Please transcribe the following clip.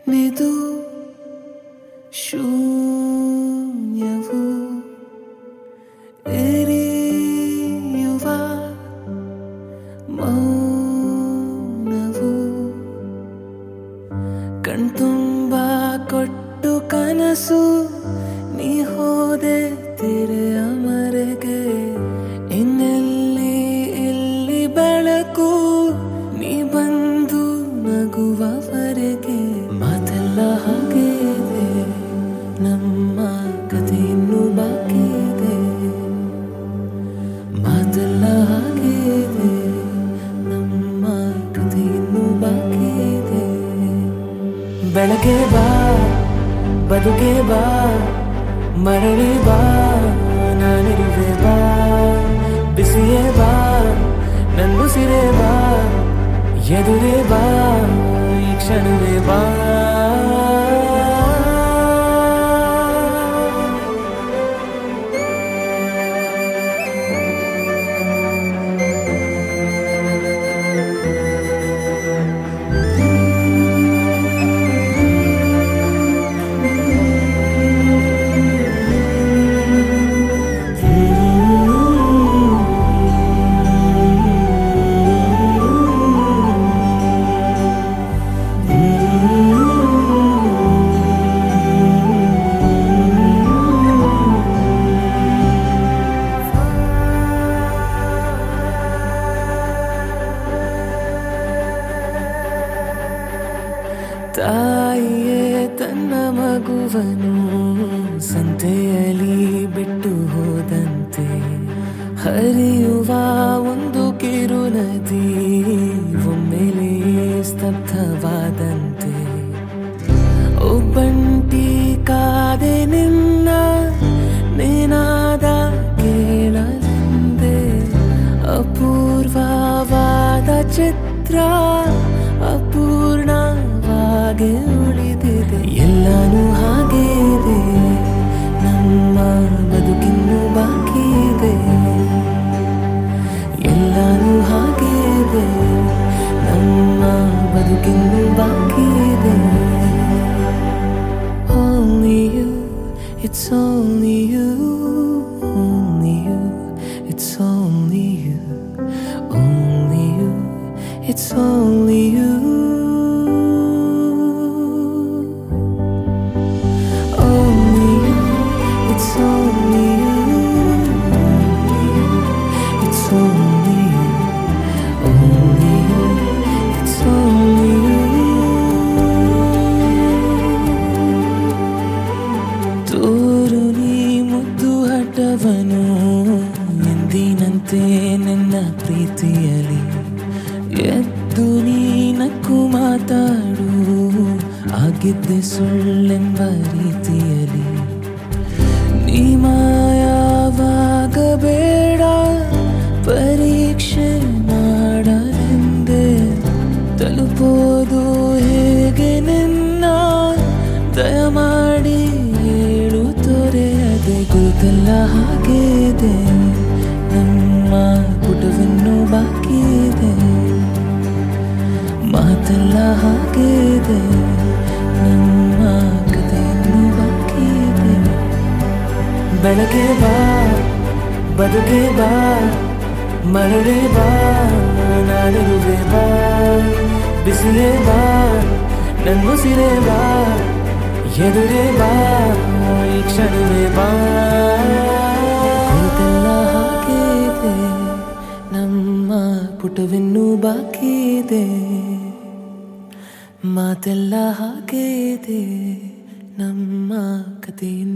ನಿದು ಶೂನ್ಯವು ಎರೆಯುವ ಮೌನವು ಕಣ್ತುಂಬ ಕೊಟ್ಟು ಕನಸು ನೀ ಹೋದೆ ತೆರೆಯ ಮರೆಗೆ ಇನ್ನೆಲ್ಲಿ ಇಲ್ಲಿ ಬೆಳಕು ನೀ ಬಂದು ನಗುವವರೆಗೆ ಮಾತೆಲ್ಲ ಹಾಗೆ ಇದೆ ನಮ್ಮ ಕಥೆ ಇನ್ನೂ ಬಾಕಿ ಇದೆ ಮಾತೆಲ್ಲ ಹಾಗೆ ಇದೆ ನಮ್ಮ ಕಥೆ ಇನ್ನೂ ಬಾಕಿ ಇದೆ ಬೆಳಗ್ಗೆ ಬಾ ಬದುಕೆ ಬಾ ಮರಳಿ ಬಾ ನಾನಿರುವೆ ಬಾ ಬಿಸಿಯೇ ಬಾ ನನ್ನುಸಿರೇ ಬಾ ಎದುರೇ ಬಾ ಈ ಕ್ಷಣವೇ ಬಾ ತಾಯಿಯೇ ತನ್ನ ಮಗುವನು ಸಂತೆಯಲ್ಲಿ ಬಿಟ್ಟು ಹೋದಂತೆ ಹರಿಯುವ ಒಂದು ಕಿರು ನದಿ ಒಮ್ಮೆಲೆ ಸ್ತಬ್ಧವಾದಂತೆ ಒಬ್ಬಂಟಿ ಕಾದೆ ನಿನ್ನ ನೇನಾದ ಕೇಳಲೆಂದೆ ಅಪೂರ್ವವಾದ ಚಿತ್ರ ಅಪೂರ್ಣವಾಗಿ ಉಳಿದಿದೆ ಎಲ್ಲನೂ ಹಾಗೆ ಇದೆ ನಮ್ಮ ಬದುಕಿನ್ನೂ ಬಾಕಿ ಇದೆ ಎಲ್ಲನೂ ಹಾಗೆ ಇದೆ ನಮ್ಮ ಬದುಕಿನ್ನೂ ಬಾಕಿ ಇದೆ Only you, it's only you, only you, it's only you, only you, it's only you. Only you, it's only you, only you, it's only you, only you, it's only you. ತೋರು ನೀ ಮುದ್ದು ಹಠವನು ಎಂದಿನಂತೆ ನನ್ನ ಪ್ರೀತಿಯಲಿ ಎದ್ದು ನೀ ನಕ್ಕು ಮಾತಾಡು ಆಗಿದ್ದೆ ಸುಳ್ಳೆಂಬ ರೀತಿಯಲಿ ನೀ ಮಾಯವಾಗಬೇಡ ಪರೀಕ್ಷೆ ಮಾಡಲೆಂದೆ ತಲುಪೋದು ಹೇಗೆ ನಿನ್ನ ದಯಮಾಡಿ ಹೇಳು ತೊರೆಯದೆ ಗುರುತೆಲ್ಲ ಹಾಗೆ ಇದೆ ನಮ್ಮ ಪುಟವಿನ್ನೂ ಬಾಕಿ ಇದೆ ಮಾತೆಲ್ಲ ಹಾಗೆ ಇದೆ ನಮ್ಮ ಕಥೆಯನ್ನು ಬಾಕಿ ಇದೆ ಬೆಳಗ್ಗೆ ಬಾ ಬದುಕೆ ಬಾ ಮರಳಿ ಬಾ ನಾನಿರುವೆ ಬಾ ಬಿಸಿಲೇ ಬಾ ನನ್ನುಸಿರೇ ಬಾ ಎದುರೇ ಬಾ ಈ ಕ್ಷಣವೇ ಬಾ ಇದೆಲ್ಲ ಹಾಗೆ ಇದೆ ನಮ್ಮ ಪುಟವಿನ್ನೂ ಬಾಕಿ ಇದೆ ಮಾತೆಲ್ಲ ಹಾಗೆ ಇದೆ ನಮ್ಮ ಕಥೆ